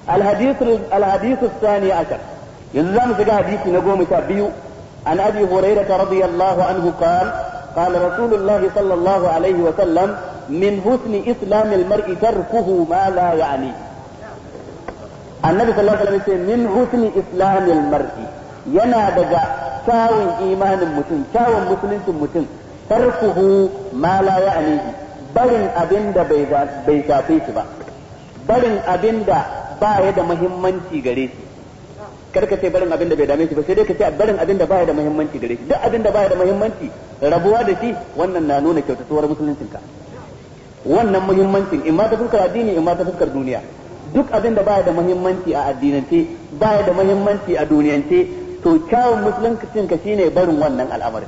الحديث الثاني عشر يلزم في حديث نقوم تابيو عن أبي هريرة رضي الله عنه قال رسول الله صلى الله عليه وسلم من حسن إسلام المرء تركه ما لا يعنيه. النبي صلى الله عليه وسلم يقول من حسن إسلام المرء yana daga kyawun imanin mutum kyawun musuluncin mutum tarkuhu ma la ya'nihi barin abin da bai shafe shi ba barin abin da ba ya da muhimmanci gare shi karka ce barin abin da bai dame shi ba sai dai ka ce barin abin da ba ya da muhimmanci gare shi duk abin da ba ya da muhimmanci rabuwa da shi wannan na nuna kyautatuwar musuluncinka wannan muhimmancin in ma ta fuskar addini in ma ta fuskar duniya duk abin da ba ya da muhimmanci a addinance ba ya da muhimmanci a duniyance to kyawun musuluncin ka shine barin wannan al'amarin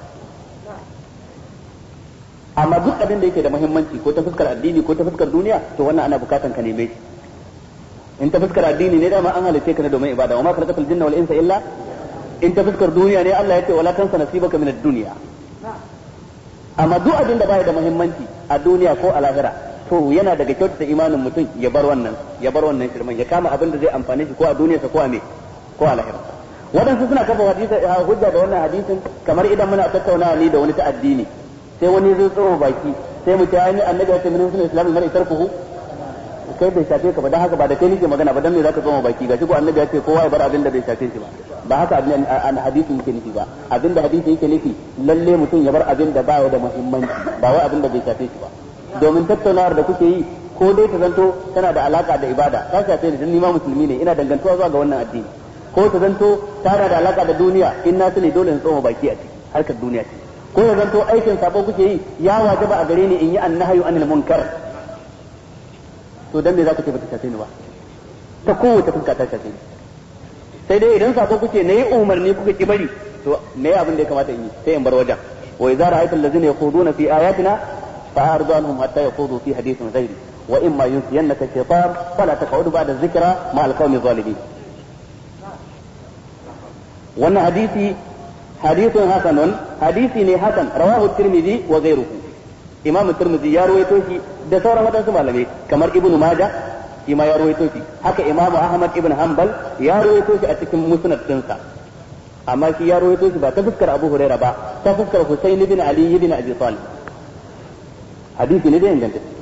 amma duk abin da yake da muhimmanci ko ta fuskar addini ko ta fuskar duniya to wannan ana bukatan ka neme shi in ta fuskar addini ne dama an halice ka ne domin ibada wa ma khalaqatul jinna wal insa illa in ta fuskar duniya ne Allah ya ce wala tansa nasibaka minad dunya amma duk abin da baya da muhimmanci a duniya ko a lahira to yana daga kyautata imanin mutum ya bar wannan shirman ya kama abin da zai amfane shi ko a duniyarsa ko a me ko a lahira wadansu suna kafa hujja da wannan hadisin kamar idan muna tattaunawa ni da wani ta addini sai wani zai tsoro baki sai mu ce ai annabi ya ce min sunan islamin mara tarkuhu kai bai shafe ka ba dan haka ba da kai nake magana ba dan me zaka tsoro baki gashi ko annabi ya ce kowa ya bar abin da bai shafe shi ba haka an hadisin yake nufi ba abin da hadisi yake nufi lalle mutum ya bar abin da ba ya da muhimmanci ba wai abin da bai shafe shi ba domin tattaunawar da kuke yi ko dai ta zanto tana da alaka da ibada ta shafe ni dan ni ma musulmi ne ina dangantuwa zuwa ga wannan addini ko ta zanto tana da alaka da duniya in na sani dole in tsoma baki a ciki harkar duniya ce ko ya zanto aikin sabo kuke yi ya wajaba a gare ni in yi annahyu anil munkar to dan me zaka ce bata shafe ni ba ta kowace fuska ta shafe ni sai dai idan sabo kuke ne umarni kuka ki bari to me abin da ya kamata in yi sai in bar wajen wa idza ra'aytal ladzina yakhuduna fi ayatina fa'ardu anhum hatta yakhudu fi hadithin ghairi wa imma yunsiyannaka shaytan fala taq'ud ba'da dhikra ma'al qawmi zalimin wannan hadithun hasanun hadisi ne hasan rawahu tirmidhi wa ghayruhu imam tirmidhi ya rawaito shi da sauran wadansu malamai kamar ibnu majah shi ma ya rawaito shi haka imam ahmad ibn hanbal ya rawaito shi a cikin musnad dinsa amma shi ya rawaito shi ba ta fuskar abu hurairah ba ta fuskar husayn ibn ali ibn abi talib hadisi ne da inganta